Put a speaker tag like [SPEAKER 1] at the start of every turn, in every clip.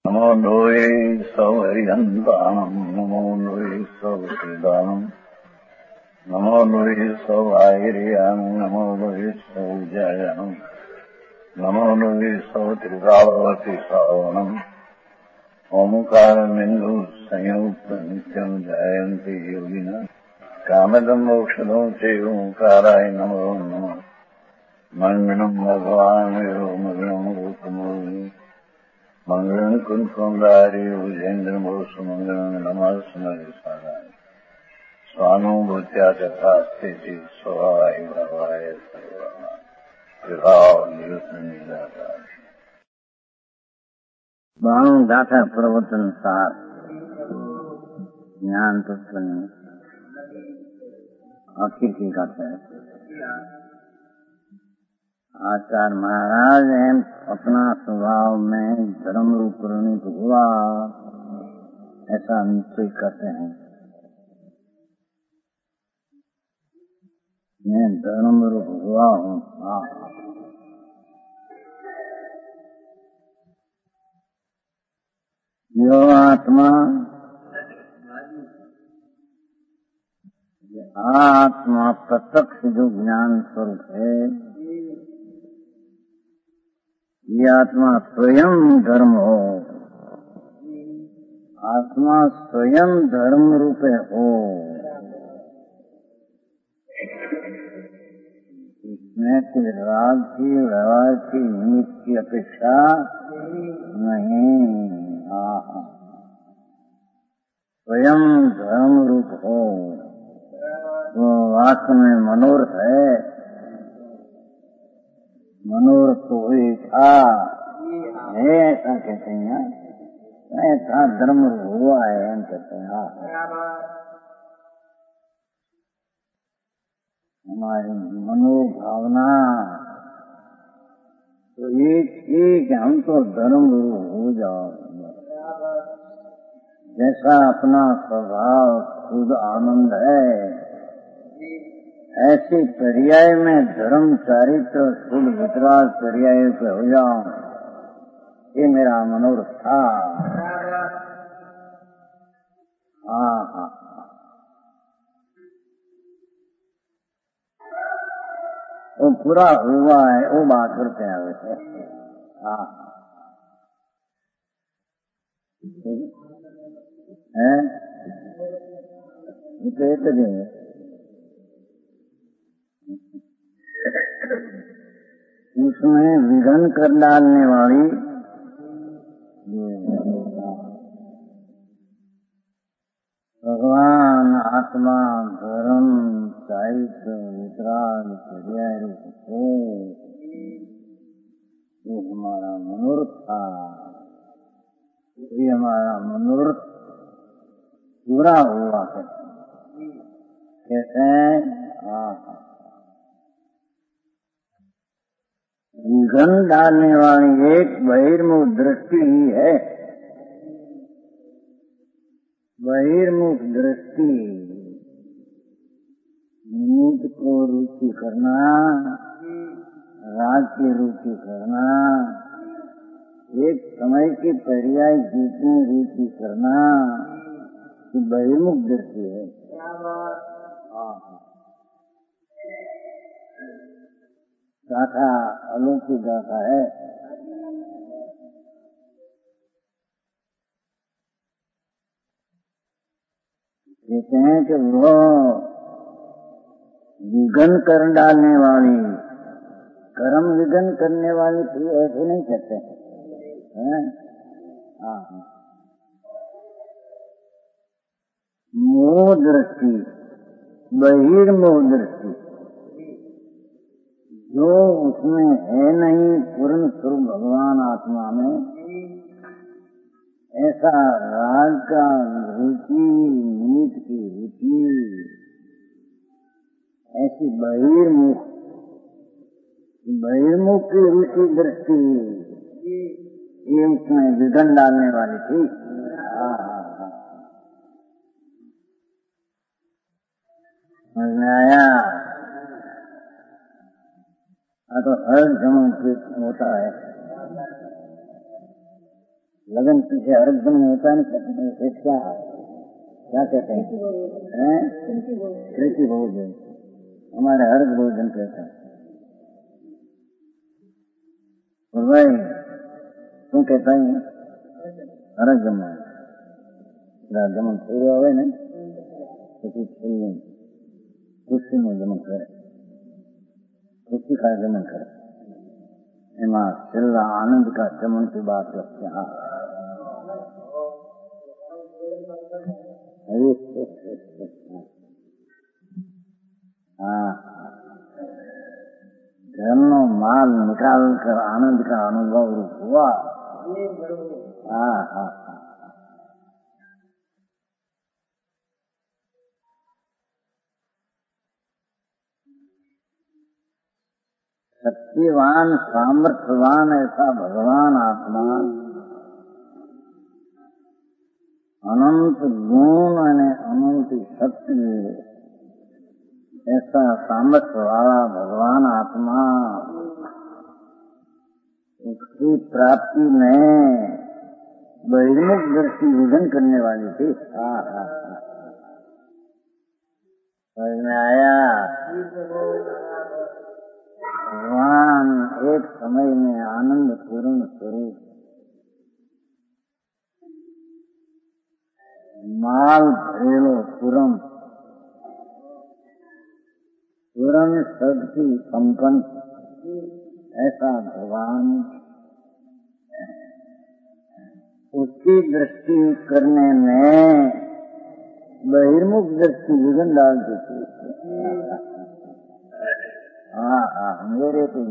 [SPEAKER 1] नमो लोये सौहरिहन्ताणम् नमो लोये सौहृदानम् नमो लोये सौभागिर्याम् नमो लोये सौजायाम् नमो लोये सौत्रिकावती सावणम् ओंकारमिन्दु संयुक्त नित्यम् जयन्ति योगिनः कामदम् मोक्षदम् च ओंकाराय नमो नमः मङ्गलम् भगवान् मंगलम् रूपमोहि मंगलम् कुंकुमधारी भुजेन्द्र मोक्ष मंगलम् नमः स्मृतिसाराय स्वानुभूत्या तथा स्थिति स्वभावाय भवाय विभाव निरुद्ध बाणु गाथा प्रवचन सार ज्ञान पुस्तक आखिर की गाथा है। आचार्य महाराज हैं अपना स्वभाव में धर्म रूप परिणित हुआ ऐसा निश्चय करते हैं। मैं धर्म रूप हुआ हूँ। यो आत्मा प्रत्यक्ष जो ज्ञान स्वरूप है, ये आत्मा स्वयं धर्म हो, आत्मा स्वयं धर्म रूप हो, इसमें कोई राग की व्यवहार की नीति की अपेक्षा नहीं। स्वयं धर्म रूप हो तो वास्तव में मनोरथ है। मनोरथ तो हुई था है ऐसा कहते हैं, ऐसा धर्म हुआ है हम कहते हैं। हमारी मनोभावना तो एक हम तो धर्म हो जाओ। जैसा अपना स्वभाव खुद आनंद है, ऐसे पर्याय में धर्म चारित्र शुद्ध वितराग पर्याय पे हो जाऊं, ये मेरा मनोरथ था। हाँ, वो पूरा हुआ है, वो बात करते हैं वैसे। हाँ है, ये कहते हैं उसमें विघन कर डालने वाली भगवान आत्मा धर्म साहित्य वितराग पर्याय हो, ये हमारा मनोरथ था। ये हमारा मनोरथ पूरा हुआ कहते हैं। विघन डालने वाली एक बहिर्मुख दृष्टि ही है। बहिर्मुख दृष्टि निमित्त को रुचि करना, राग की रुचि करना, एक समय की पर्याय जितनी रुचि करना, ये बहिर्मुख दृष्टि है। गाथा अलौकिक गाथा है। कहते हैं कि वो विघन कर डालने वाली, कर्म विघन करने वाली थी, ऐसे नहीं कहते हैं। मोह दृष्टि, बहिर्मोह दृष्टि, जो उसमें है नहीं पूर्ण स्वरूप भगवान आत्मा में, ऐसा राग का रुचि, निमित्त की रुचि, ऐसी बहिर्मुख की रुचि दृष्टि, ये उसमें विघन डालने वाली थी। समझ में आया? तो हर जन्म होता है। लगन पीछे हर दिन में होता है ना, क्या कहते हैं? प्रीति भोजन, हमारे हर भोजन कहता है। तो भाई तू कहता है हर जमा जमन पूरे हो ने પછી છેલ્લે ખુશીનું જમન કરે, खुशी का जमन करे, एमा छेल्ला आनंद का जमन की बात लगती है। हाँ, घरनो माल निकाल कर आनंद का अनुभव हुआ। हाँ हाँ, शक्तिवान सामर्थ्यवान ऐसा भगवान आत्मा, अनंत गुण અને अनंत शक्ति ऐसा सामर्थ्य वाला भगवान आत्मा, उसकी प्राप्ति में बहिर्मुख दृष्टि विघन करने वाली थी। समझ में आया? भगवान एक समय में आनंद पूर्ण स्वरूप माल भरेलो पूर्ण पूर्ण शक्ति संपन्न ऐसा भगवान, उसकी दृष्टि करने में बहिर्मुख दृष्टि विघन डाल देती है। हाँ, मेरे तो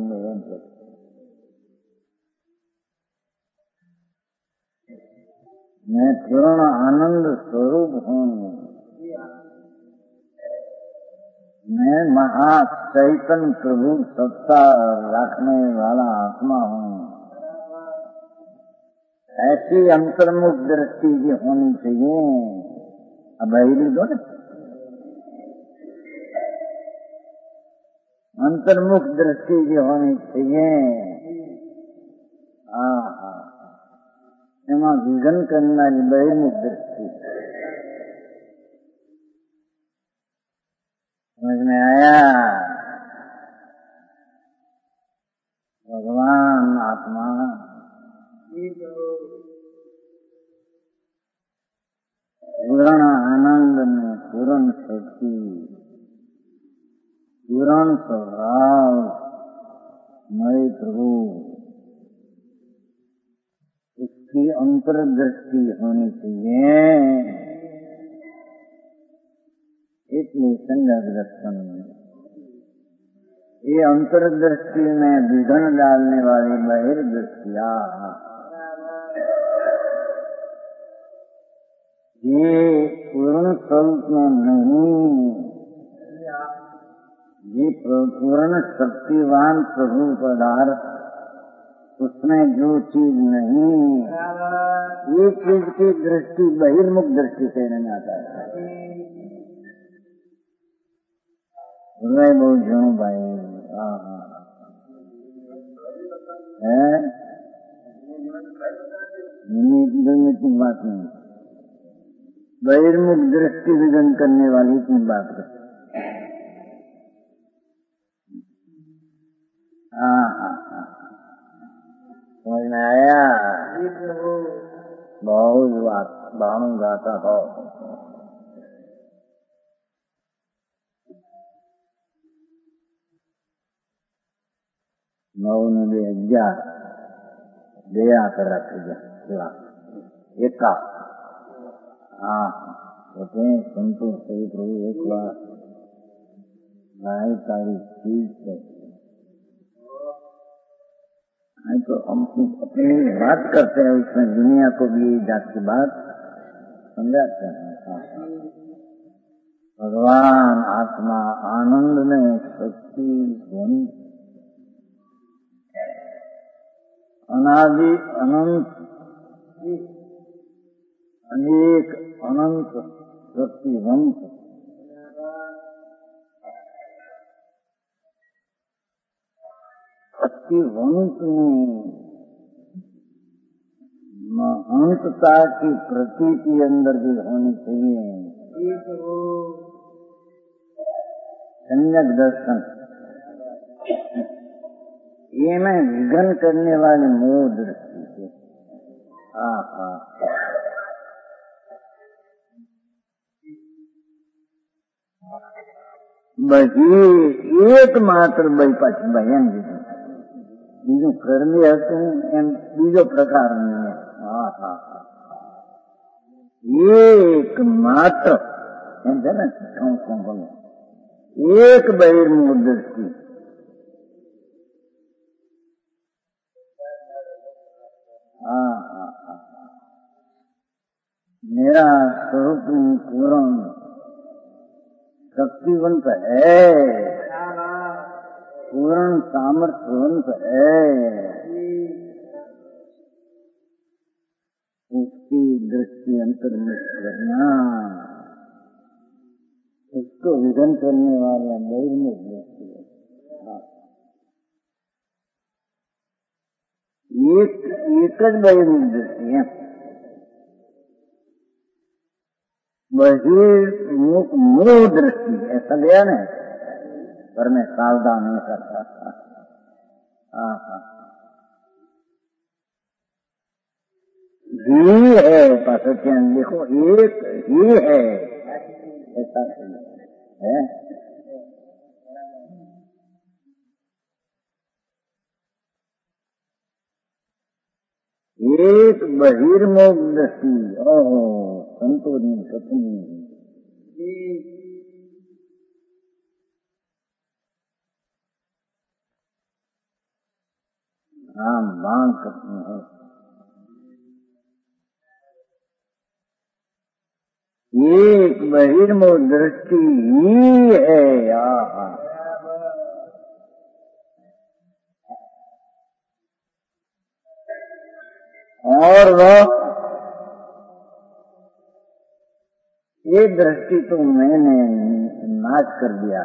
[SPEAKER 1] मैं पूर्ण आनंद स्वरूप हूँ, मैं महाचैतन्य प्रभु सत्ता रखने वाला आत्मा हूँ। ऐसी अंतर्मुख दृष्टि की होनी चाहिए। अब बहिरी दो ना, अंतर्मुख दृष्टि की होनी चाहिए। एमा विघन करना बहिर्मुख दृष्टि। समझ में आया? भगवान आत्मा पूर्ण आनंद में पूर्ण शक्ति, पूर्ण स्वभाव मय प्रभु, उसकी अंतर्दृष्टि होनी चाहिए। इसलिए संयोग दर्शन ये अंतर्दृष्टि में विघन डालने वाली बहिर्दृष्टिया, ये पूर्ण स्वरूप में नहीं, ये पूर्ण शक्तिवान प्रभु पदार्थ, उसमें जो चीज नहीं, ये चीज की दृष्टि बहिर्मुख दृष्टि कहने में आता है। बहुत झूठ भाई है, बात नहीं, बहिर्मुख दृष्टि विघन करने वाली की बात करते। समझ में आया? बहुत बात बाणु गाता हो। नौ ने भी 11 दया कर रखा एका। कहते हैं संतोष सही प्रभु एक बार गाय सारी चीज है, तो हम अपनी बात करते हैं, उसमें दुनिया को भी जात की बात समझाते हैं। भगवान आत्मा आनंद में शक्ति गुण अनादि अनंत अनेक अनंत शक्तिवंत शक्तिवंत में अनंतता की प्रतीति अंदर भी होनी चाहिए। सम्यक दर्शन, ये मैं विघन करने वाली मोह दृष्टि से। બધી એકમાત્ર બઈ પાછી ભયન દીધું, બીજું કર્મી હતું એમ બીજો પ્રકાર નહીં. એકમાત્ર એમ છે ને, એક બહિર્મુખ દ્રષ્ટિ. मेरा स्वरूप पूर्ण शक्तिवंत है, पूर्ण सामर्थ्यवंत है, उसकी दृष्टि अंतर्मुख करना, उसको विघन करने वाला बहिर्मुख दृष्टि है. एक ज बहिर्मुख दृष्टि है. बहिर्मुख मोह दृष्टि ऐसा गया न, पर मैं सावधान नहीं करता. ही है पासचन, देखो एक ही है, ऐसा है. एक बहिर्मुख दृष्टि. ओहो संतोषी सपनी मांग करती है. एक बहिर्मुख दृष्टि ही है. और वह ये दृष्टि तो मैंने नाश कर दिया.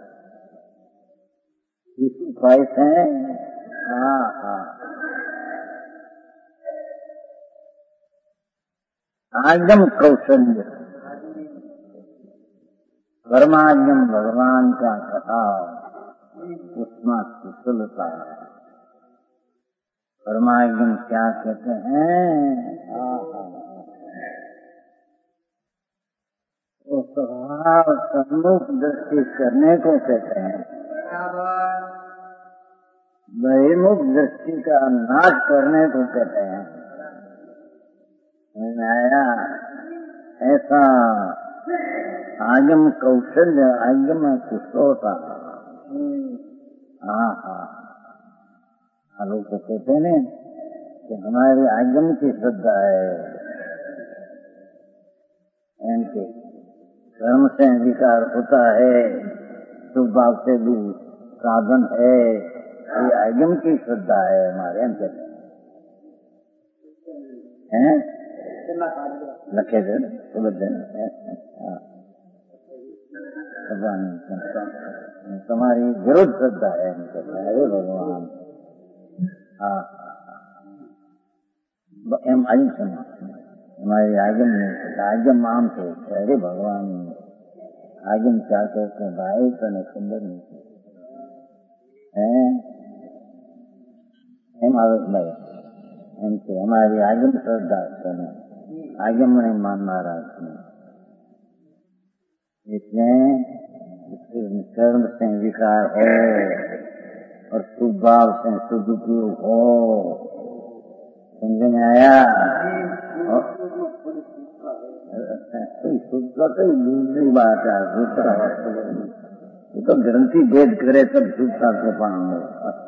[SPEAKER 1] इस उपाय से आगम कौशल्य, कर्मागम भगवान का कथा, उसमें कुशलता. कर्मागम क्या कहते हैं? तो स्वभाव सम्मुख दृष्टि करने को कहते हैं. बहिर्मुख दृष्टि का नाश करने को कहते हैं. आया ऐसा आगम कौशल्य, आगम कुशलता. लोग तो कहते हैं कि हमारी आगम की श्रद्धा है, इनके कर्म से विकार होता है, स्वभाव से भी साधन है, ये आगम की श्रद्धा है हमारे. हम कहते हैं लखे तुम्हारी विरुद्ध श्रद्धा है. हम कहते हैं अरे भगवान. एम आई सुना हमारी आगम नहीं, आगम आम थे. अरे भगवान आगम क्या कहते भाई, तो सुंदर नहीं है. एम आवेश भाई एमसे हमारी आगम श्रद्धा सुने, आगम ने मानना रखने. इसमें कर्म से विकार है और स्वभाव से सदुपयोग हो. समझ में आया? दूसरी बात है, दूसरा ये तो ग्रंथि भेद करे तब दूसरा को पाऊंगे.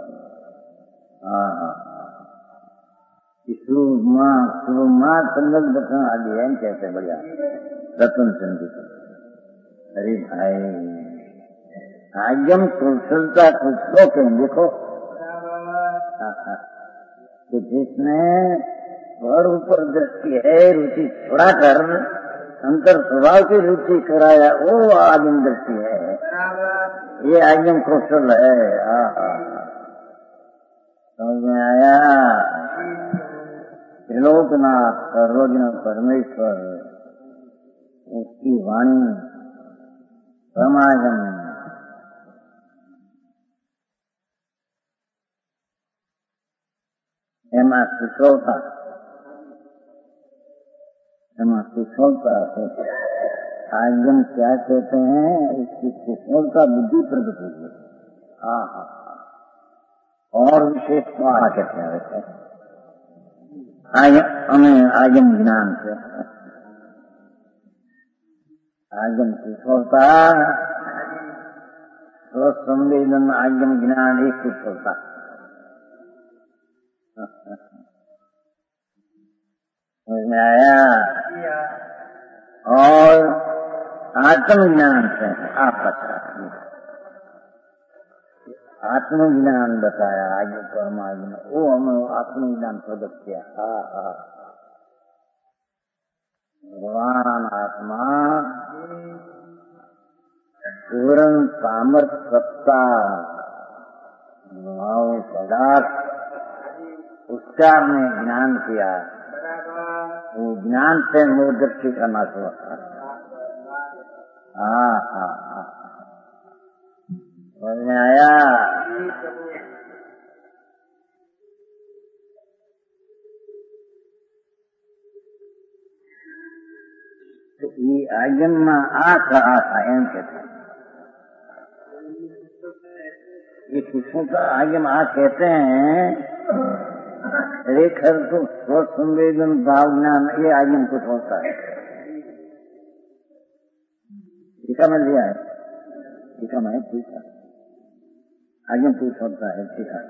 [SPEAKER 1] माँ संगत बचन आदि है कैसे बढ़िया रतन चंदी. अरे भाई आगम कुशलता कुछ तो देखो कि जिसमें और ऊपर दृष्टि है, रुचि छोड़ा कर अंतर स्वभाव की रुचि कराया, वो आगम दृष्टि है. ये आगम कौशल है. समझ में आया? त्रिलोक भूतनाथ सर्वज्ञ परमेश्वर उसकी वाणी परमागम एमा कुशलता है। आगम क्या कहते हैं? इसकी कुशलता बुद्धि प्रकट हुई है। और विशेष क्या कहते हैं वैसे आगम ज्ञान से आगम कुशलता संवेदन आगम ज्ञान एक कुशलता समझ में आया। और आत्मज्ञान से आपका आत्मज्ञान बताया आगे परमात्मा वो हमें आत्मज्ञान प्रकट किया। भगवान आत्मा पूर्ण सामर्थ्य सत्ता भाव पदार्थ उच्चार में ज्ञान किया। वो ज्ञान से मोहदृष्टि का नाश हुआ। समझ में आया। तो ये आगम में आशा एम कहते हैं। ये किसको का आगम कहते हैं। रेखर तो स्वसंवेदन भावना ये आगम कुछ होता है। टीका में लिया है, टीका में ठीक है। आगम कुछ होता है, ठीक है।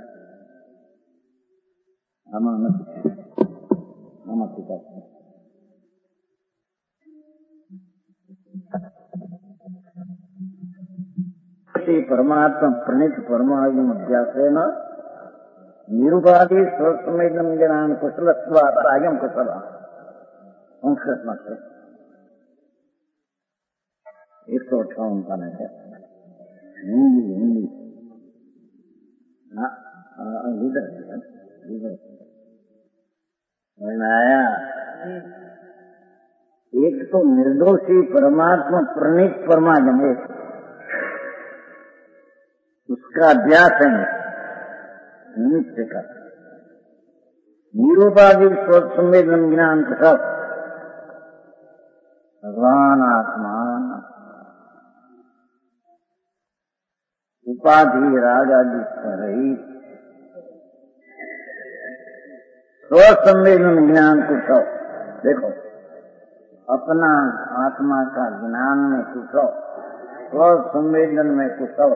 [SPEAKER 1] परमात्मा प्रणीत परमागम अध्यासेन निरुपाधि स्वसंवेदन ज्ञान कुशलत्वात् आगम कुशल संस्कृत में 158 का है हिंदी आया। एक तो निर्दोषी परमात्मा प्रणीत परमागम उसका अभ्यास है नित्य का। निरूपाधि स्वसंवेदन ज्ञान कुशल भगवान आत्मा उपाधि राजादि रहित स्वसंवेदन ज्ञान कुशल। देखो अपना आत्मा का ज्ञान में कुशल, स्वसंवेदन में कुशल,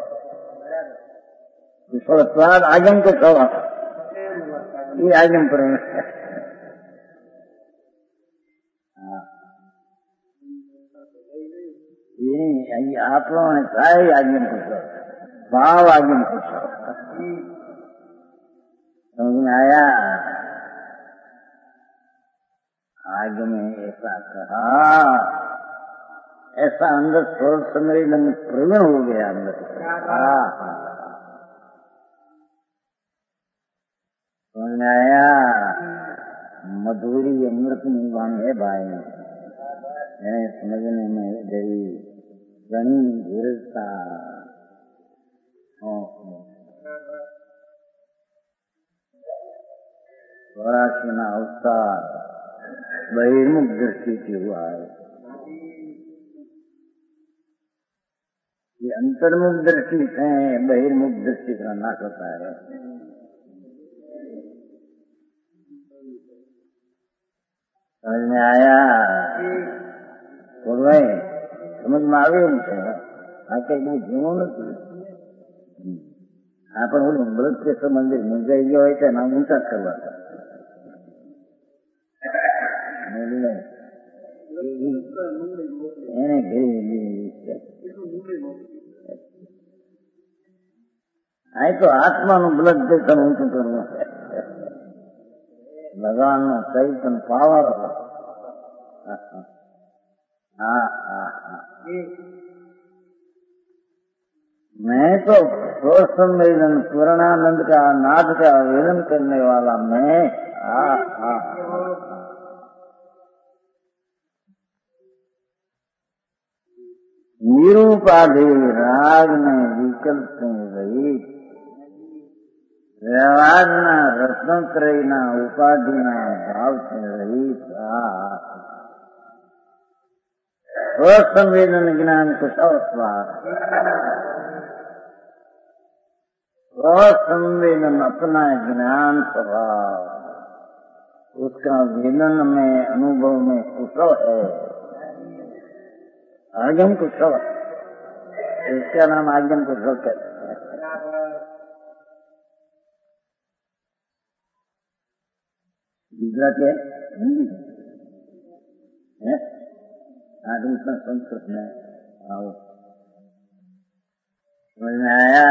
[SPEAKER 1] कुशलत्वाद आगम को कहा ये आगम पर ये आप लोगों ने कहा ही आगम कुशल भाव आगम कुशल। समझ में आया। आगम में ऐसा कहा, ऐसा अंदर स्वर सम्मेलन प्रवीण हो गया अंदर। समझ में आया। मधुरी अमृत निवान है भाई, समझने में गई घनी धीरता। स्वराशीना अवतार बहिर्मुख दृष्टि से हुआ है। ये अंतर्मुख दृष्टि से बहिर्मुख दृष्टि का नाश होता है। समझ में आया। बोल रहे समझ में आवे आके जीवो नहीं आपण ઓલું મૃતકેશ્વર મંદિર મુંજાઈ ગયો હોય તેના ઊંચા કરવા એને ઘેરી આ તો આત્માનું બ્લડ પ્રેશર ઊંચું કરવું ભગવાનનો ચૈતન પાવર। मैं तो स्वसंवेदन पूर्णानंद का नाद का वेदन करने वाला मैं निरूपाधि राग में विकल्प से रहित, व्यवहार रत्नत्रय उपाधि भाव से रहित स्वसंवेदन ज्ञान कुशल स्वसंवेदन अपना ज्ञान स्वभाव उसका वेदन में अनुभव में कुशल है, आगम कुशल, इसका नाम आगम कुशल कहते हैं। गुजराती है, हिंदी है, आदमी संस्कृत में आओ समझ में आया।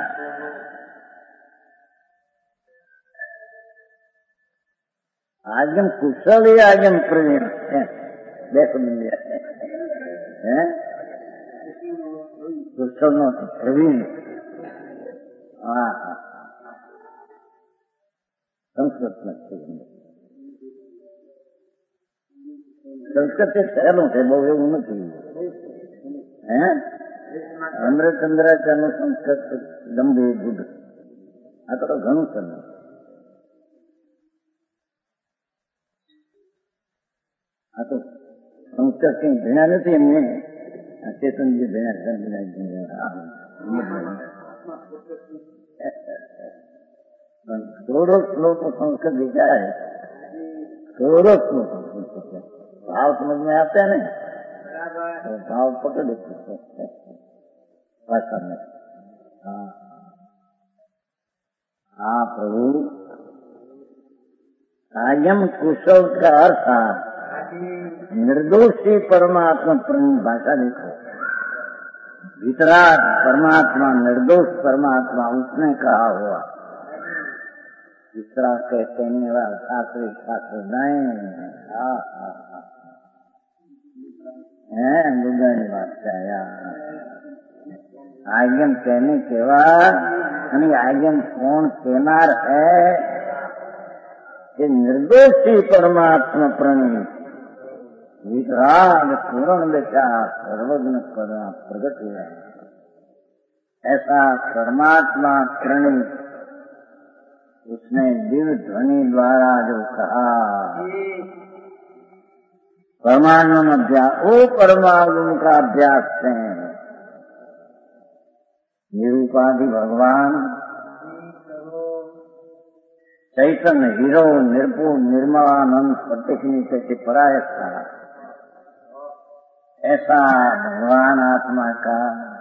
[SPEAKER 1] आगम कुशल ही आगम प्रवीण है, देखो मिल गया है, कुशल नो प्रवीण। हाँ संस्कृत में संस्कृत સહેલું છે, બહુ એવું નથી હે। અમૃતચંદ્રાચાર્યનું સંસ્કૃત ગંભીર બુદ્ધ, આ તો ઘણું સરળ। આ તો સંસ્કૃત કઈ ભણ્યા નથી એમને, ચેતનજી ભણ્યા। કરોડો શ્લોકો સંસ્કૃત વિચારે, करोड़ों भाव समझ में आते हैं ना, तो भाव पकड़ लेते भाषा में। हाँ प्रभु, आगम कुशल का अर्थ निर्दोषी परमात्मा प्रेम भाषा देखो, वितराग परमात्मा निर्दोष परमात्मा उसने कहा हुआ, इस तरह के कहने वाला शास्त्री शास्त्र नहीं है। गुजराती बादशाह आगम कहने के बाद आगम कौन कहनार है कि निर्दोषी परमात्मा प्रणीत वितराग पूर्ण दशा सर्वज्ञ प्रगट हुआ, ऐसा परमात्मा प्रणीत उसने दिव्य ध्वनि द्वारा जो कहा, परमाणु अभ्यास, वो परमाणु का अभ्यास है। निरूपाधि भगवान चैतन्य हीरो निर्भुल निर्मलानंद प्रत्यक्ष से परायत था, ऐसा भगवान आत्मा का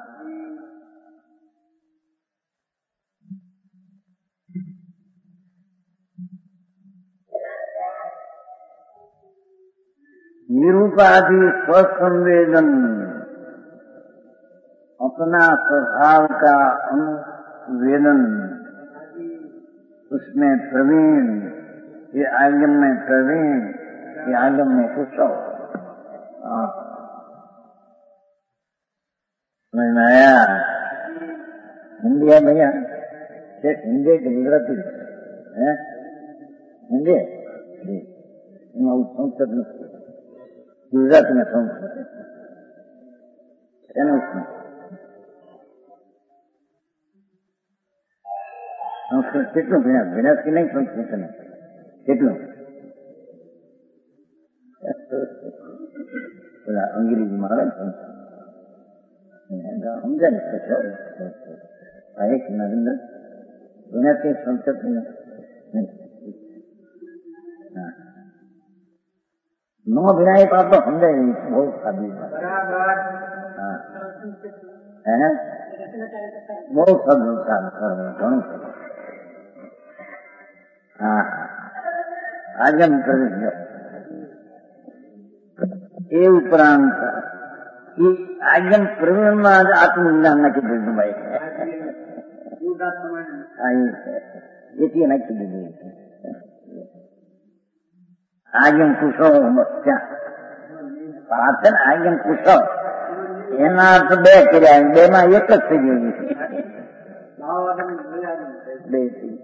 [SPEAKER 1] निरूपाधि स्वसंवेदन अपना स्वभाव का अनुवेदन उसमें प्रवीण, ये आगम में प्रवीण, ये आगम में कुशल। समझ में आया? हिंदी है भैया, हिंदी के गुजराती है, हिंदी संस्कृत में गुजरात में संस्कृत है ना, उसमें संस्कृत कितनों विनाश की नहीं संस्कृत में कितनों अंग्रेजी महाराज समझा नहीं नरेंद्र विनाश की संस्कृत में नो विनायक आप तो समझे बहुत सादी है, बहुत सदुता घणું आगम प्रवेश એ ઉપરાંત એ આગમ પ્રવીણમાં જ આત્મજ્ઞાન નાખી દીધું ભાઈ, એથી નાખી દીધું આગમ કુશળ ત્યાં પાછળ આગમ કુશળ એના અર્થ બે કર્યા, બે માં એક જ થઈ ગયું બે।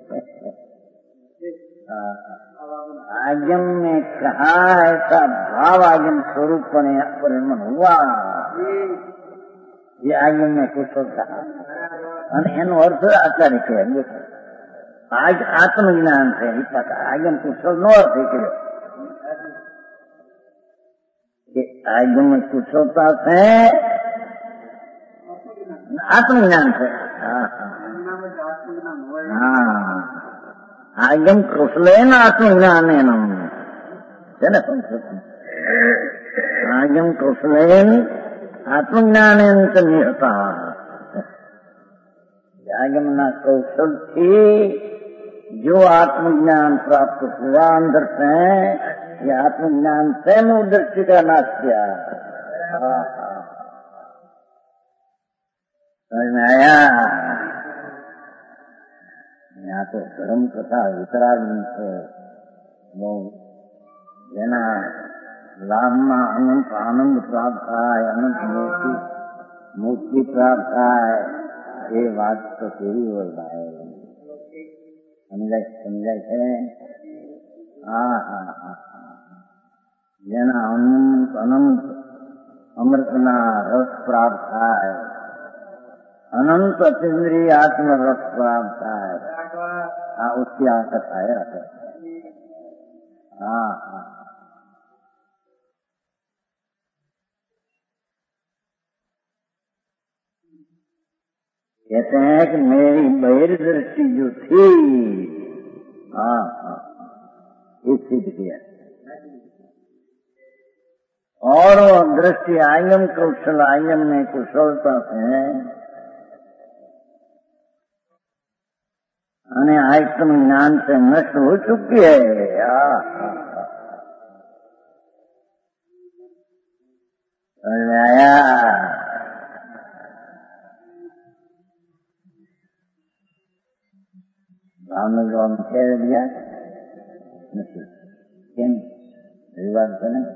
[SPEAKER 1] आगम ने कहा ऐसा भाव आगम स्वरूप परिणमन हुआ, ये आगे में कुशलता एनो अर्थ आचार्य कहेंगे आज आत्मज्ञान से आगे कुशल नो अर्थ है कि आगे में कुशलता से आत्मज्ञान से आगम कुशलेन आत्मज्ञानेन आगम कुशलेन आत्मज्ञानेन च निहता आगमना कौशल थी जो आत्मज्ञान प्राप्त हुआ अंदर से ये आत्मज्ञान से मुँह दृष्टि का नाश किया। समझ में आया? यहाँ तो धर्म कथा उत्तरार्ध से वो जेना लाभ में अनंत आनंद प्राप्त થાય अनंत मुक्ति प्राप्त થાય ये बात तो केवी હોય ભાઈ સમજાય છે? જેના અનંત અમૃતના રસ પ્રાપ્ત થાય अनंत अतीन्द्रिय आत्म रस प्राप्त है उसकी आकत है। कहते हैं कि मेरी बहिर्दृष्टि जो थी ये सिद्ध किया और वो दृष्टि आयम कौशल आयम में कुशलता से અને आत्म ज्ञान से नष्ट हो चुकी है। आया हमने जो हम कह दिया કેમ વિવાદ છે ને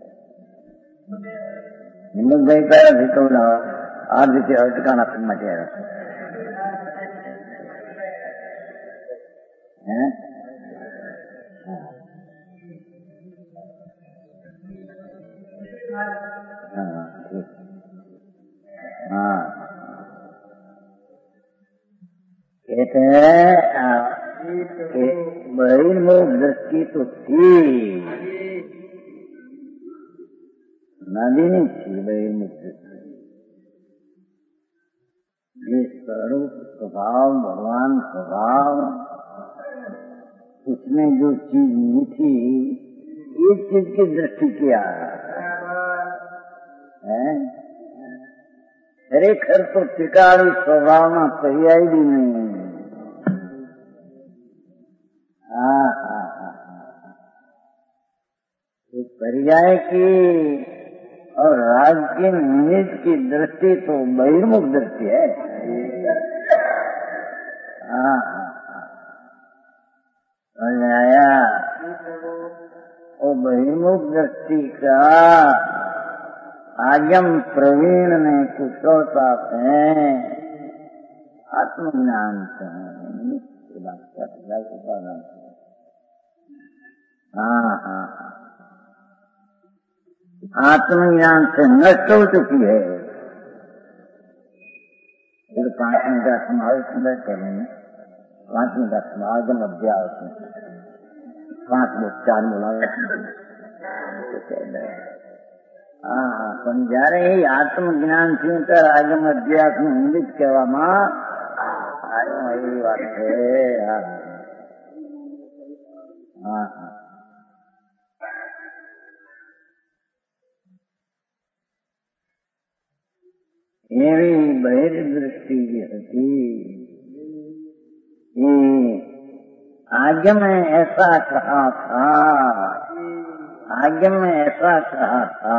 [SPEAKER 1] હિંમતભાઈ કયા શીખવડા આ રીતે અટકાના માટે આવ્યા है? कहते हैं बहिर्मुख दृष्टि तो थी नदी नहीं थी बहिर्मुख दृष्टि ये स्वरूप स्वभाव भगवान स्वभाव उसमें जो चीज नहीं थी एक चीज की दृष्टि किया है। खरेखर तो टिकाड़ी स्वभाव में पर्याय भी नहीं। पर्याय की और राज की निमित्त की दृष्टि तो बहिर्मुख दृष्टि है। आया वो बहिर्मुख दृष्टि का आगम प्रवीण ने कुशलता से आत्मज्ञान से आत्मज्ञान से नष्ट हो चुकी है। फिर 5 मिनट का समावेश करेंगे। 5 मिनट का समागम अभ्यास 5-4 बोला પણ જયારે એ આત્મજ્ઞાન થી આગમ અભ્યાસ નું નિમિત્ત કહેવામાં એવી વાત છે। એવી બહિર્દૃષ્ટિ જે હતી आगम में ऐसा कहा था आगम में ऐसा कहा था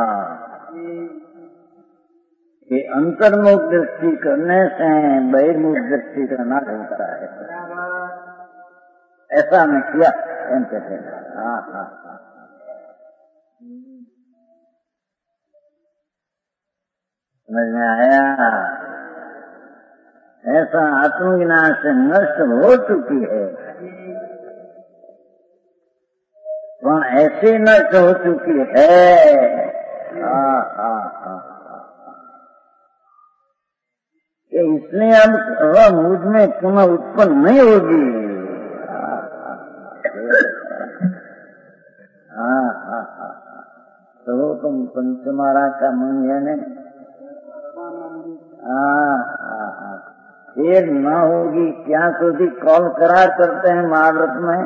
[SPEAKER 1] कि अंतर्मुख दृष्टि करने से बहिर्मुख दृष्टि का नाश होता है। ऐसा मैं किया कहते। समझ में आया? ऐसा आत्मज्ञान से नष्ट हो चुकी है वह ऐसे नष्ट हो चुकी है इसलिए अब वह मुझ में पुनः उत्पन्न नहीं होगी। तो तुम पंचमारा का मन यानी फिर न होगी। क्या સુધી कॉल करार करते हैं महाव्रत में।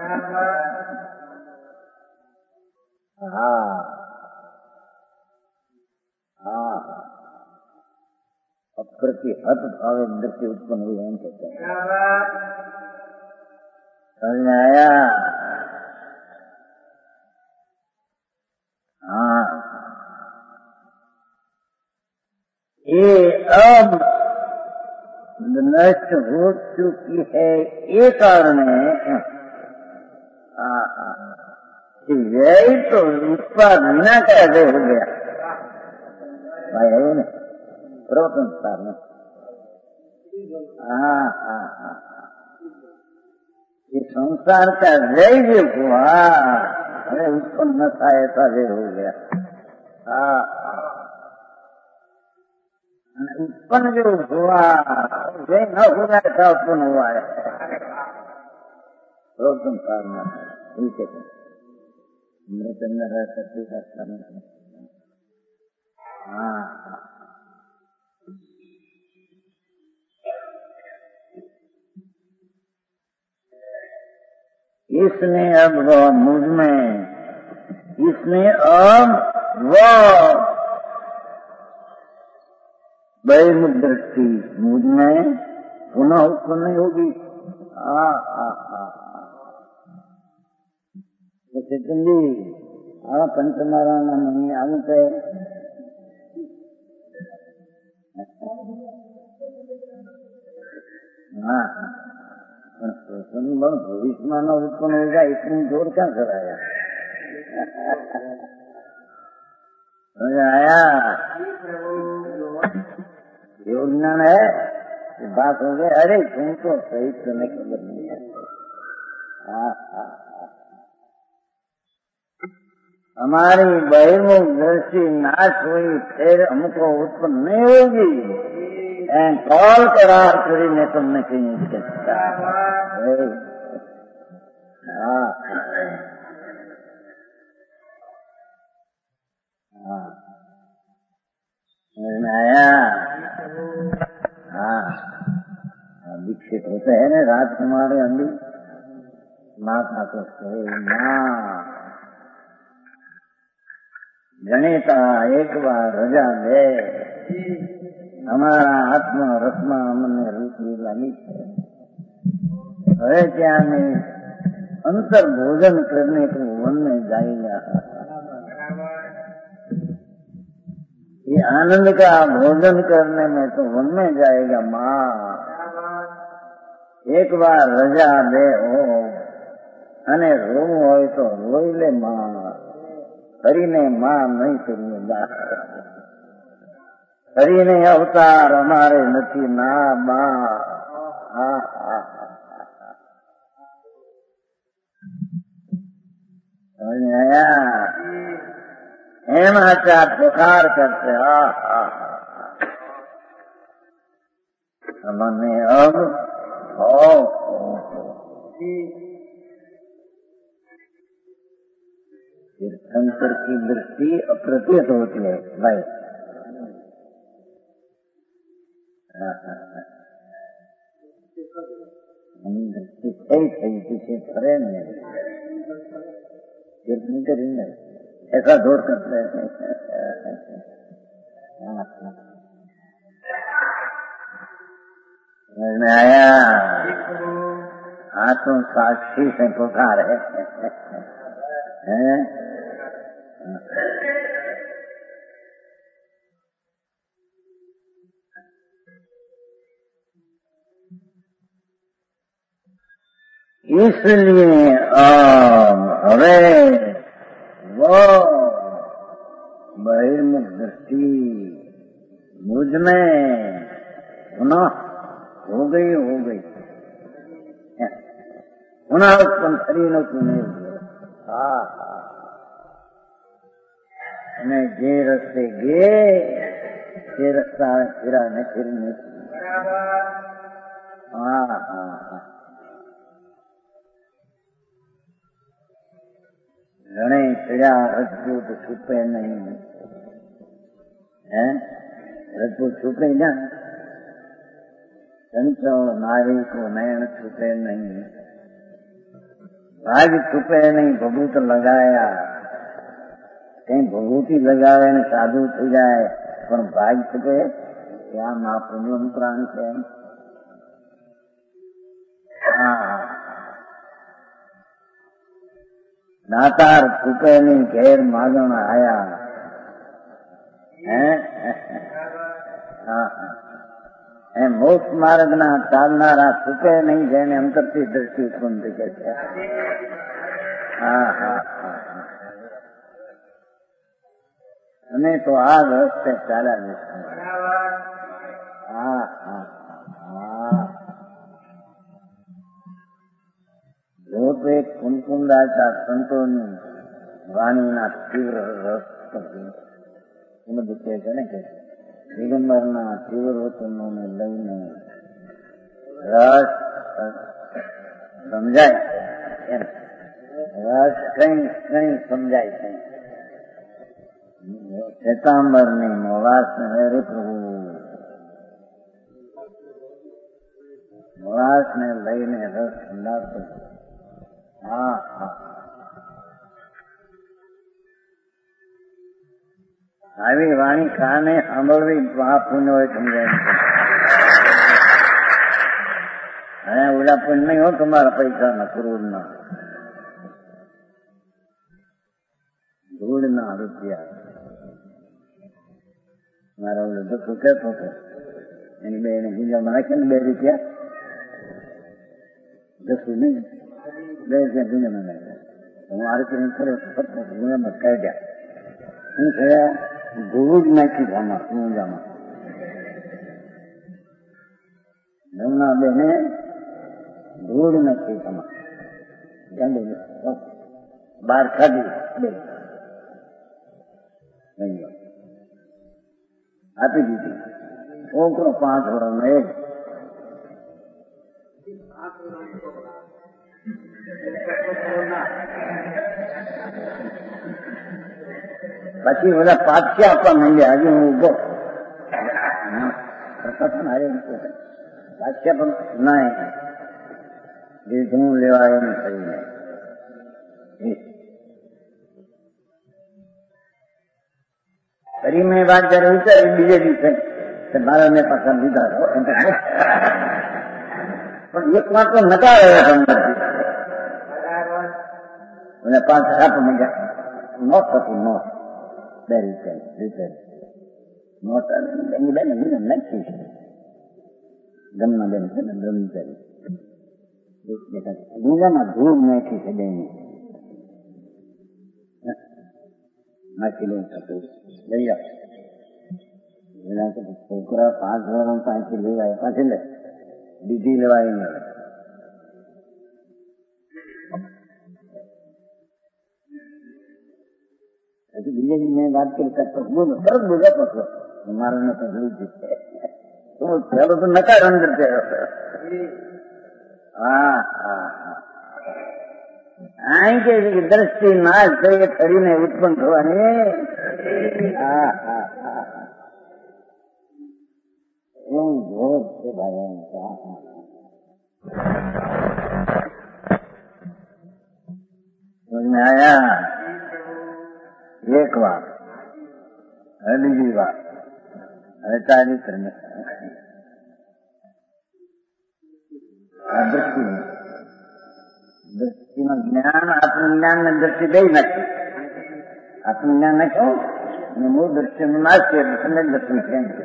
[SPEAKER 1] प्रतिहत भाव दृष्टि उत्पन्न हुई हम कहते हैं। समझ में आया। ये अब नष्ट हो चुकी है। ये कारण है यही तो उत्पाद बिना कैसे हो गया भाई है ना प्रवचन में। ये संसार का व्यय जो हुआ अरे उत्पन्न था ऐसा व्यय हो गया। उत्पन्न जो हुआ व्यय न होगा ऐसा उत्पन्न हुआ है प्रवचन में। ठीक है मृत अंदर शक्ति का स्थान। इसने अब वह मुझ में, इसने अब वह बहिर्मुख दृष्टि मुझ में पुनः उत्पन्न नहीं होगी। चेतन जी पंचमारा नहीं आते भविष्य में उत्पन्न होगा इतनी जोर क्या कराया। समझ आया। योजना है बात हो गई। अरे तुमको सही तो नहीं खबर नहीं है। हमारी बहिर्मुख दृष्टि नाश हुई फिर हमको उत्पन्न नहीं होगी। कॉल करार કરીને तुमने कहीं सकता। आया। दीक्षित होते है ना राजकुमार अंधी माता को माँ गणिता एक बार रजा दे हमारा आत्मा रत्मा हमने रुचि लगी है। क्या नहीं अंतर भोजन करने को वन में जाएगा। ये आनंद का भोजन करने में तो वन में जाएगा। माँ एक बार रजा दे हो अने रोવું હોય તો રોઈ લે माँ। हरिने माँ नहीं करिएगा। हरिने अवतार हमारे નથી ना माँ। समझ आया। एम आचार पुकार करते हमने अब तीर्थंकर की दृष्टि अप्रतीत होती है भाई। दृष्टि सही सही किसी करे नहीं तीर्थंकर ऐसा दौड़ करते हैं। समझ में आया। आत्म साक्षी से पुकार है। इसलिए अरे वो बहिर्मुख दृष्टि मुझ में पुनः हो गई पुनः उत्पन्न शरीर उत्पन्न અને જે રસ્તે ગે તે રસ્તા ફેરા ને ફેરને घणे चढ़िया रजपूत छुपे नहीं है, रजपूत छुपे न, चंचल नारी को नैन छुपे नहीं, भाग छुपे नहीं, भभूत लगाया कहीं भभूति लगावे ने साधु थी जाए पण भाग छुपे क्या महापुण्य प्राण છે। दातार छुपे नहीं घेर मागण आया है, मोक्ष मार्ग ना चालनारा छुपे नहीं जेने अंतरથી दृष्टि उत्पन्न થઈ છે। અને તો આ રસ્તે ચાલ્યા જશે। જો તો એક કુંકુંદાચા સંતોની વાણીના તીવ્ર રસ એમાં કહે છે ને કે દિગંબરના તીવ્ર વચનોને લઈને રસ સમજાય એમ, રસ કઈ સમજાય છે। श्वेतांबर ने मोलास ने अरे प्रभु मोलास ने लईने रस ठंडातो। આવી વાણી કાને સાંભળવી મહાપુણ્ય હોય સમજાય। અને ઓલા પુણ્ય નહીં હો તમારા પૈસા ના કરોડ ના ધૂળ ના રૂપિયા। મારા ઓલો ધક્કો કહેતો હતો એની બેને બીજામાં નાખે ને 2 રૂપિયા ધક્કું નહીં 2 રૂપિયા બીજામાં નાખ્યા। હું આ રીતે કર્યો ગુનામાં કાઢ્યા શું થયા ધૂળ નાખી આમાં ઊંઝામાં જમના બેને ધૂળ નાખી આમાં બહાર કાઢી આપી દીધી। છોકરો 5 વર્ષનો એક પછી બધા પાછા આપવા માંડ્યા। હજી હું ઉભો પાછા પણ નહીં લીધું લેવાય એમ થઈને ફરી મેં વાત જયારે વિચારી બીજે દિવસે મારા મેં પાછા લીધા પણ એક વાર તો નકાર અને પાછા આપવા માંડ્યા નોટ હતી નોટ 2 રૂપિયા નોટ એની બેન નાખી ગમના બેન છે ને બ્રહ્મચારી ગુંજામાં ધૂળ નાખી છે બેની નાખી લઉં લઈ આવ છોકરા 5 વર્ષ પાછી લેવાય પાછી લે બીજી લેવાય નહીં। પછી બીજે મેં વાત કરી બોલો તરત બોલ્યા પછી મારા ને તકલીફ છે પેલો તો નકાર અંદર થયો। અહીં કે દ્રષ્ટિ નાશ થઈ કરીને ઉત્પન્ન થવાની। એવું જોર છે ભાઈ આયા એક વાર હવે બીજી વાર હવે ચારિત્ર આ દ્રષ્ટિનું જ્ઞાન આત્મજ્ઞાન ને દ્રષ્ટિ બે નથી। આત્મજ્ઞાન નાખ્યું અને મૂળ દ્રષ્ટિ નું નાશ છે સમ્યક દર્શન કેમ છે।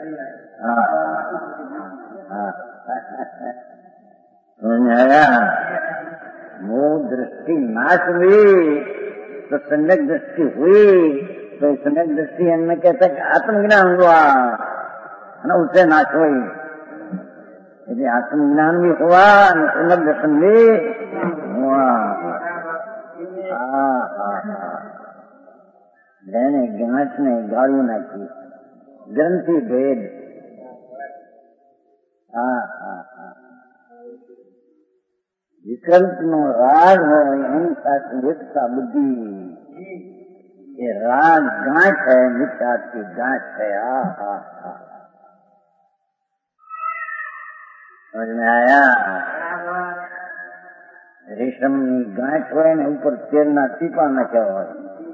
[SPEAKER 1] મૂળ દ્રષ્ટિ નાશ हुई तो सम्यक दृष्टि हुई तो सम्यक दृष्टि इनमें कहता है आत्मज्ञान हुआ है ना उससे नाश हुई। यदि आत्मज्ञान भी हुआ सम्यक दर्शन भी हुआ। मैंने गांठ ने गाड़ी नाखी ग्रंथि भेद विकल्प नो राग हो अहिंसा की एकता बुद्धि, ये राग गांठ है, मिथ्या की गांठ है। समझ में आया? रेशम गांठ हो ने ऊपर तेल ना टीपा न क्या हो,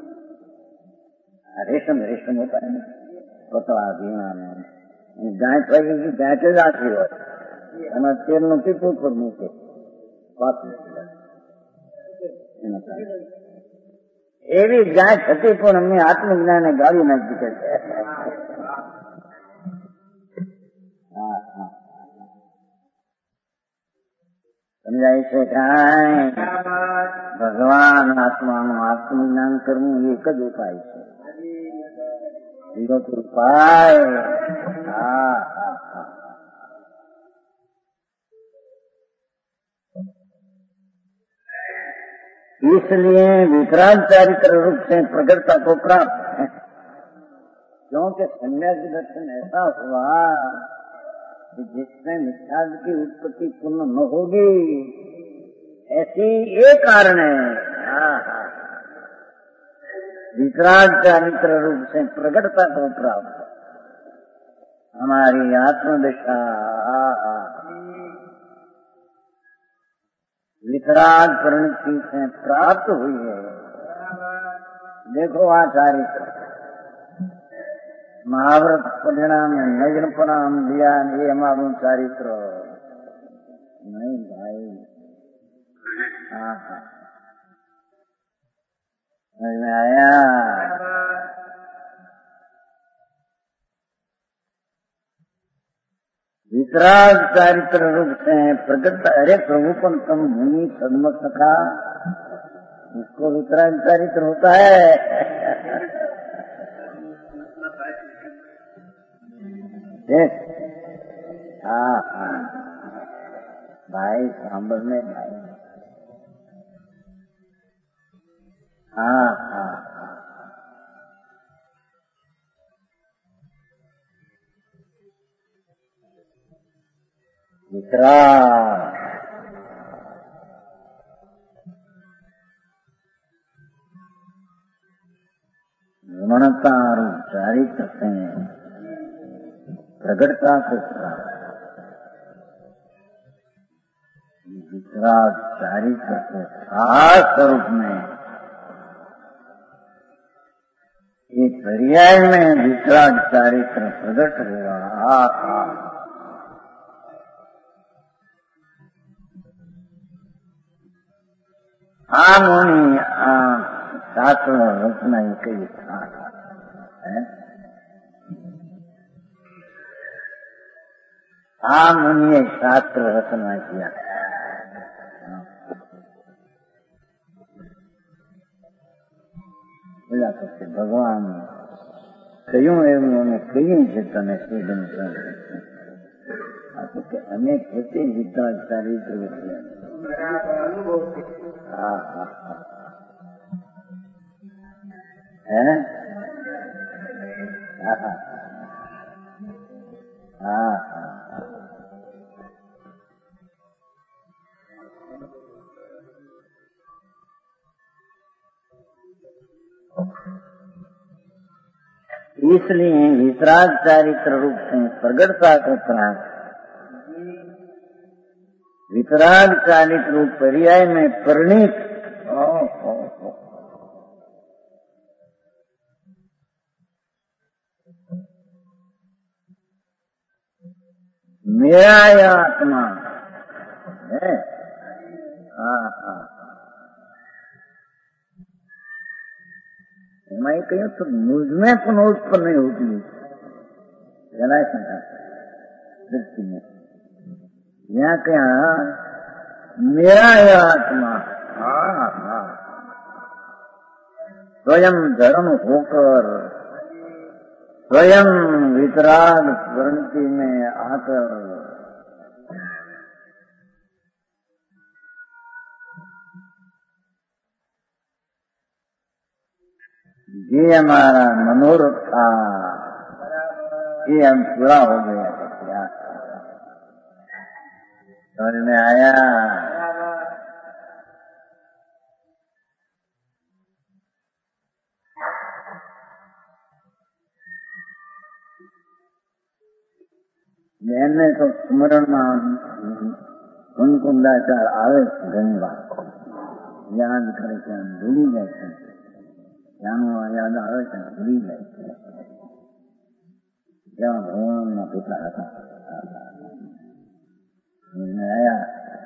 [SPEAKER 1] रेशम रेशम होता है ना पतला भीना में गांठ वाली गांठ ज आखी हो, तेल નું ટીપું પર મૂકે એવી ગાંઠ હતી, પણ અમને આત્મજ્ઞાને ગાળી નાખી છે। સમજાય છે કાંઈ? ભગવાન આત્માનું આત્મજ્ઞાન કરવું એક જ ઉપાય છે, બીજો ઉપાય। इसलिए विकराल चारित्र रूप से प्रगटता को प्राप्त है, क्योंकि सम्यक दर्शन ऐसा हुआ कि जिसमें मिथ्या की उत्पत्ति पूर्ण न होगी, ऐसी एक कारण है। विकराल चारित्र रूप से प्रगटता को प्राप्त हमारी आत्मदशा विकराल परिणति से प्राप्त हुई है। देखो आचार्य महाव्रत परिणाम नग्न प्रणाम दिया, ये हमारू चारित्र नहीं भाई। समझ में आया? विकराल चारित्र रूप से प्रगट, अरे प्रभुपन तम भूमि सदमत सखा, इसको विकराल चारित्र होता है। देख भाई सांभर में भाई, विकराल गुणता रूप चारित्र से प्रगटता को प्राप्त, विकराल चारित्र के खास स्वरूप में, ये पर्याय में विकराल चारित्र प्रकट हुआ। मुनि शास्त्र रचना कई है, मुनि शास्त्र रचना किया। बोला तो भगवान क्यों एवं कई છે તને સ્વીડન તો કે અનેક પોતે વિદ્યા ચારિત્ર इसलिए विकराल चारित्र रूप से प्रगटता को प्राप्त, विकराल चारित्र रूप पर्याय में परिणित मेरा यह आत्मा है। मैं कहूँ तो मुझमें पुनः उत्पन्न नहीं होती जलाय शंका दृष्टि में, यहाँ क्या मेरा यह आत्मा स्वयं धर्म होकर स्वयं विकराल परिणति में आकर ये हमारा मनोरथ था, ये हम पूरा हो गया। समझ में आया? એને તો સ્મરણમાં કુંકુંદાચાર આવે છે ઘણી વાર, યાદ કરે ત્યાં ભૂલી જાય છે, ત્યાંનું યાદ આવે છે ભૂલી જાય છે. ત્યાં ભગવાનના પિતા હતા આયા.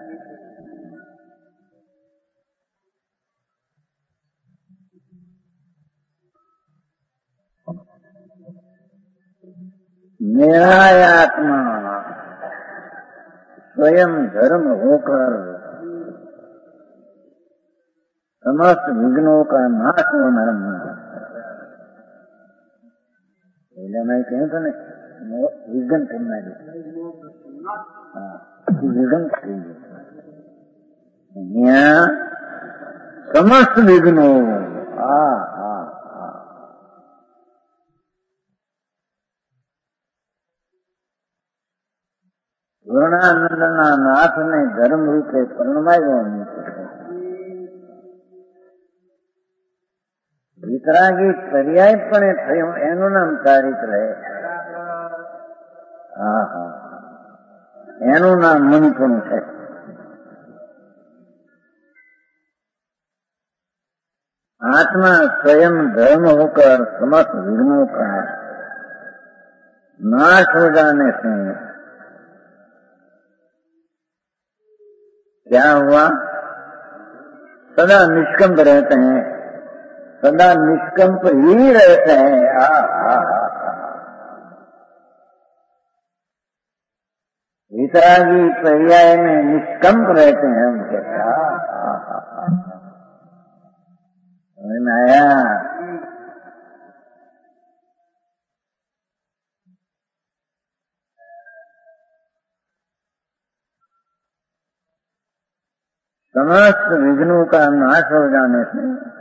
[SPEAKER 1] निरायात्मा स्वयं धर्म होकर समस्त विघ्नों का नाश होना पहले मैं कहूँ तो विघ्न करना विघ्न करेंगे यहाँ समस्त विघ्नों પૂર્ણાનંદના નાથને ધર્મ રૂપે પરણવાયો વિતરાગી પર્યાયપણે થયું એનું નામ ચારિત્ર હે. એનું નામ મનપુણ છે. आत्मा स्वयं धर्म होकर समस्त विघ्नों का नाश हो जाने से क्या हुआ? सदा निष्कंप रहते हैं, सदा निष्कंप ही रहते हैं. वितरागी पर्याय में निष्कंप रहते हैं उनके. आया समस्त विघ्नों का नाश हो जाने से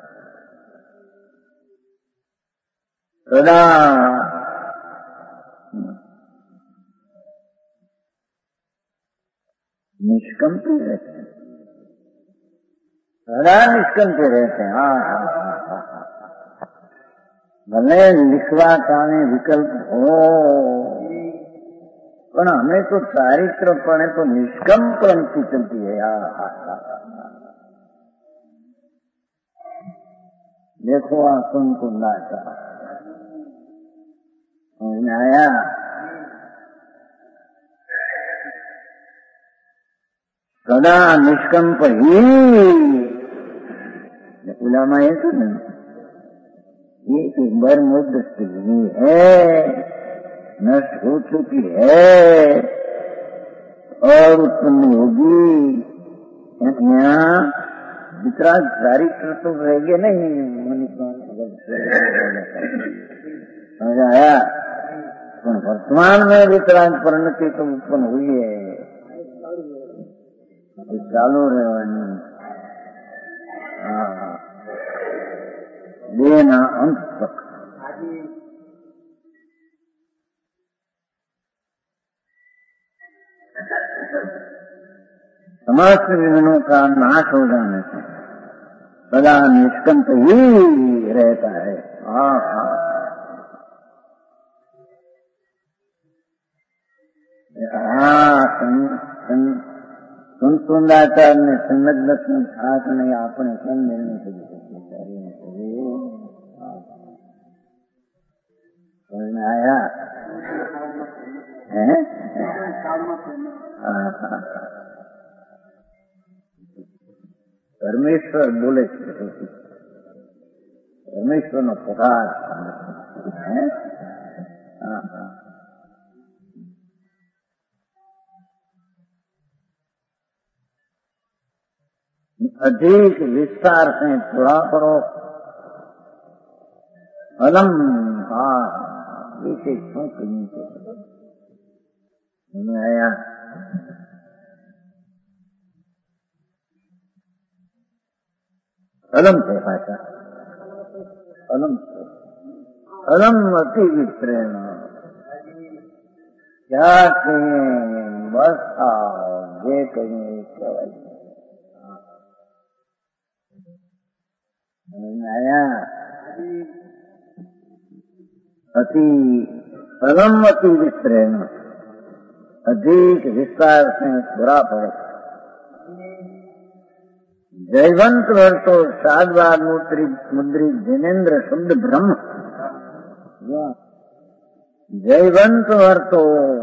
[SPEAKER 1] सदा निष्कंप रहते हैं, सदा निष्कंप रहते हैं. भले लिखवा काने विकल्प हो पर हमें तो चारित्र पढ़े तो निष्कंप पंक्ति चलती है. देखो आपको नाचा आया. सदा निष्कंप ही उलामा है तो नहीं, ये एक बार मुद्द स्थिति है, नष्ट हो चुकी है और उत्पन्न होगी. यहाँ वितराग चारित्र तो रहेंगे नहीं. समझ आया? वर्तमान में वितराग परिणति तो उत्पन्न हुई है, चालू रहनी देना अंत तक. समस्त विघ्नों का नाश हो जाने से सदा निष्कंप ही रहता है. सुंदराचार्य ने संलग्न खास नहीं अपने सन मिलने के लिए समझ में आया है? परमेश्वर बोले परमेश्वर नो पुकार है. अधिक विस्तार से थोड़ा करो. अलम इसे क्यों कहीं आया? अलम से भाषा अलम अति विप्रेम क्या कहें बस ये कहें आया. अति अलम अति विप्रेम अधिक विस्तार से बुरा पड़े। जयवंत वर्तो साधवाद मुद्री जिनेन्द्र शुद्ध ब्रह्म। जयवंत वर्तो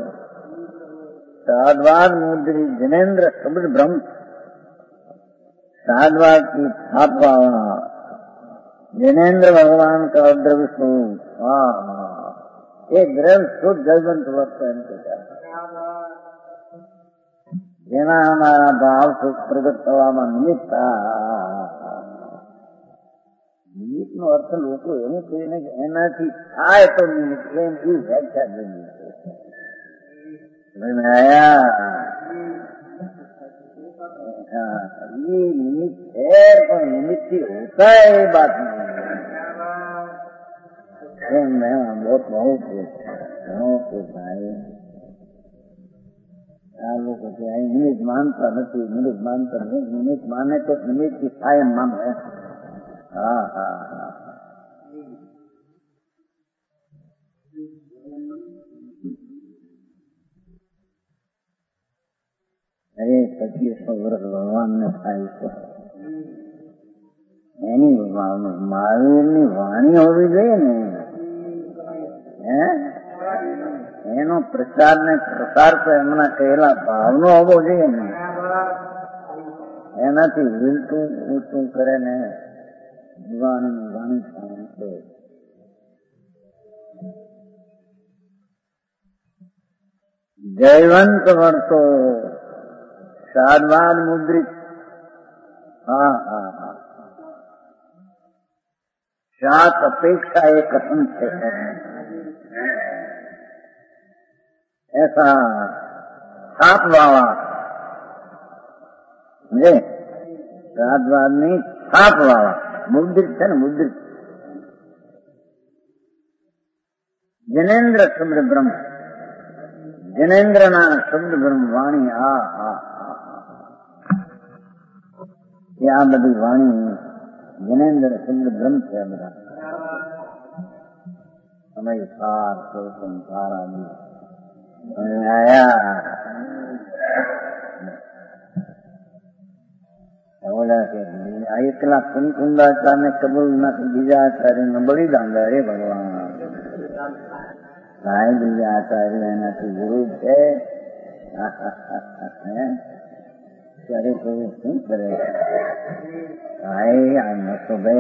[SPEAKER 1] साधवाद मुद्री जिनेन्द्र शुद्ध ब्रह्म। साधवाद की स्थापना जिनेन्द्र भगवान का द्रव्य स्वरूप एक द्रव्य शुद्ध जयवंत वर्त જેના અમારા ભાવ સુખ પ્રગટ થવામાં નિમિત્ત નિમિત્તનો અર્થ લોકો એવું કહીને કે એનાથી થાય તો નિમિત્ત એમ એ વ્યાખ્યા જોઈ ये निमित्त है पर निमित्त ही होता है ये बात नहीं। मैं बहुत भाई આ લોકો છે અહીં નિમિત્ત માનતા નથી, નિમિત્ત માનતા નહીં, નિમિત્ત માને તો નિમિત્ત की कायम माने। हाँ हाँ हाँ अरे 2500 वर्ष भगवान ने થાય છે એની મહાવીરની વાણી હોવી જોઈએ ને હે એનો પ્રચાર ને પ્રસાર તો એમના કહેલા ભાવનો હોવો જોઈએ ને એનાથી હિલતું ઊંચું કરે ને જીવાની વાણી છે। જયવંત વર્તો સાધવાદ મુદ્રિત। हाँ हाँ हाँ सात अपेक्षा एक कथन है ऐसा सात वावा समझे साधवाद में सात वावा मुद्रित है ना मुद्रित जिनेन्द्र शुद्ध ब्रह्म जिनेन्द्र ना शुद्ध ब्रह्म वाणी आ आ बड़ी वाणी जिनेन्द्र शुद्ध ब्रह्म है बड़ा समय सार संसार आदि आया बोला के एकला कुंदाचार ने कबूल न बीजा आचार्य ने बड़ी दांगा रे भगवान काय बीजा आचार्य एना की गुरु है ત્યારે કોઈ શું કરે આ નતો બે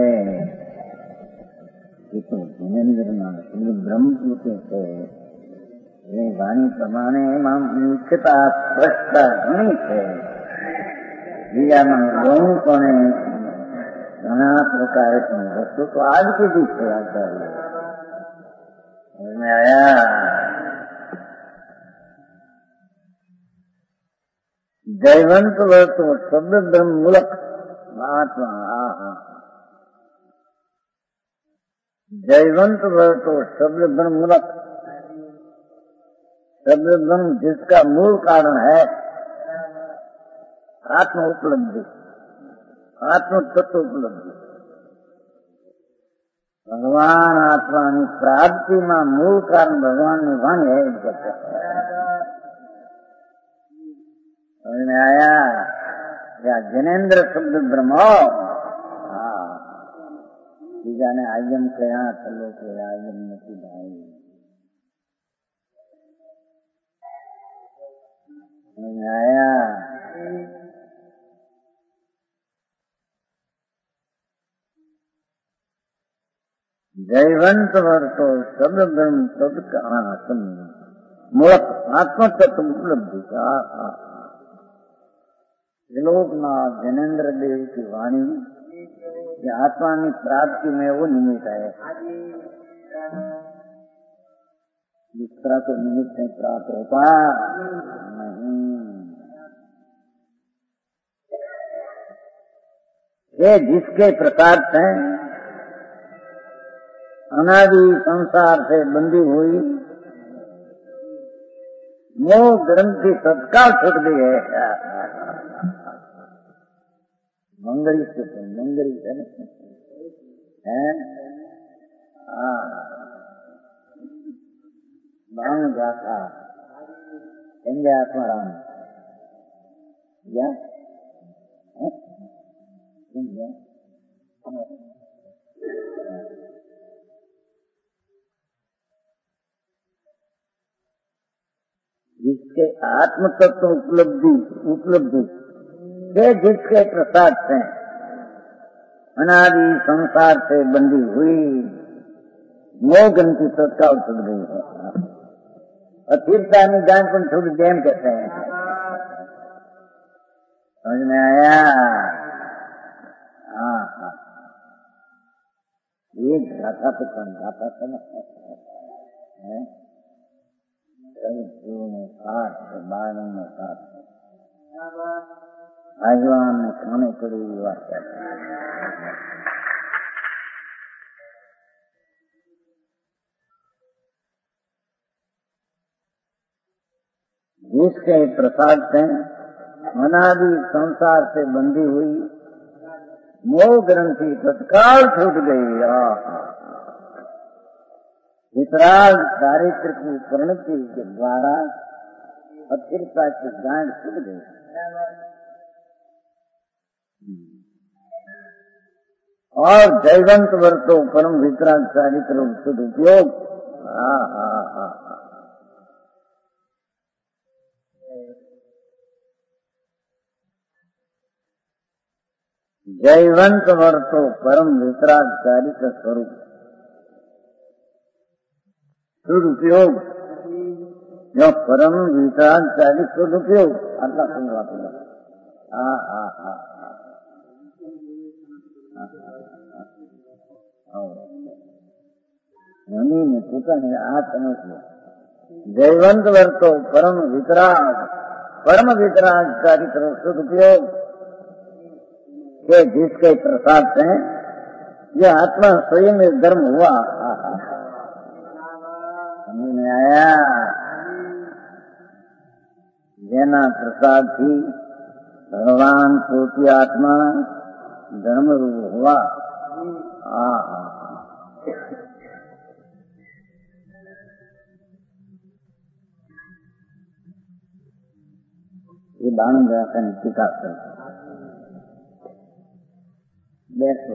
[SPEAKER 1] એ તો જીનેન્દ્રના બ્રહ્મ પોતે છે એ વાણી પ્રમાણે એમાં મુખ્યતા સ્પષ્ટતા ઘણી છે બીજામાં ગૌણ પણ ઘણા પ્રકારની વસ્તુ તો આજ કીધી છે આચાર્ય આયા जयवंत वर्तो शब्द ब्रह्म मूलक महात्मा जयवंत वर्तो शब्द ब्रह्म मूलक शब्द ब्रह्म जिसका मूल कारण है आत्म उपलब्धि आत्म तत्व उपलब्धि भगवान आत्मा की प्राप्ति में मूल कारण भगवान ने वाणी है में आया या जिनेन्द्र शुद्ध ब्रह्म बीजा ने आयम कया चलो के आयम नहीं भाई में आया जयवंत वर्तो शब्द ब्रह्म शब्द का मूलक आत्म तत्व उपलब्धि का त्रिलोकनाथ जिनेन्द्र देव की वाणी आत्मा की प्राप्ति में वो निमित्त है जिस तरह को निमित्त नहीं प्राप्त होता नहीं ये जिसके प्रकार से अनादि संसार से बंधी हुई मोह ग्रंथि तत्काल छूट गई है मंगली से मंगली है बांग जाता कहेंगे आत्माराम या जिसके आत्म तत्व उपलब्धि से जिसके प्रसाद से अनादि संसार से बंधी हुई मोह ग्रंथि तत्काल छूट गई है। अथिरता नहीं जान को छूट गैम कहते हैं। समझ में आया? हाँ हाँ, ये घाटा तो कम घाटा था ना, भगवान ने खाने पड़ी वाक्य जिसके प्रसाद से अनादि संसार से बंधी हुई मोह ग्रंथि तत्काल छूट गई। वितराग चारित्र की परिणति के द्वारा अस्थिरता की गांठ छूट गई। और जयवंत वर्तो परम वितराग चारित्र सदुपयोग। जयवंत वर्तो परम वितराग चारित्र स्वरूप सदुपयोग, जो परम वितराग चारित्र सदुपयोग आटला समझवा पड़ा। ने પોતાને આ સમજવું જયવંત વર્તો પરમ વિતરાગ ચારિત્ર સદુપयोग के जिसके प्रसाद से यह आत्मा स्वयं में धर्म हुआ। समझ में आया? जेना प्रसाद थी भगवान कोटि आत्मा धर्म रूप हुआ। ये बाण का टीका कर बैठो